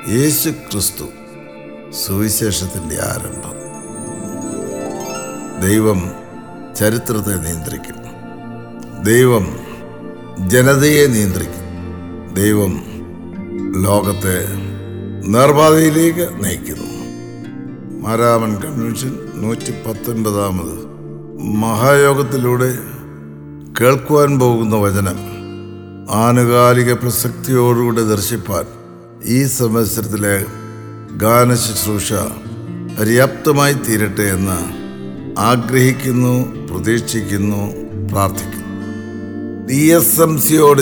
യേശു ക്രിസ്തു സുവിശേഷത്തിൻ്റെ ആരംഭം. ദൈവം ചരിത്രത്തെ നിയന്ത്രിക്കും. ദൈവം ജനതയെ നിയന്ത്രിക്കും. ദൈവം ലോകത്തെ നേർപാതയിലേക്ക് നയിക്കുന്നു. മാരാമൻ കൺവെൻഷൻ 119 മഹായോഗത്തിലൂടെ കേൾക്കുവാൻ പോകുന്ന വചനം ആനുകാലിക പ്രസക്തിയോടുകൂടി ദർശിപ്പാൻ ഈ സംവത്സരത്തിലെ ഗാന ശുശ്രൂഷ പര്യാപ്തമായി തീരട്ടെ എന്ന് ആഗ്രഹിക്കുന്നു, പ്രതീക്ഷിക്കുന്നു, പ്രാർത്ഥിക്കുന്നു. DSMCയോട്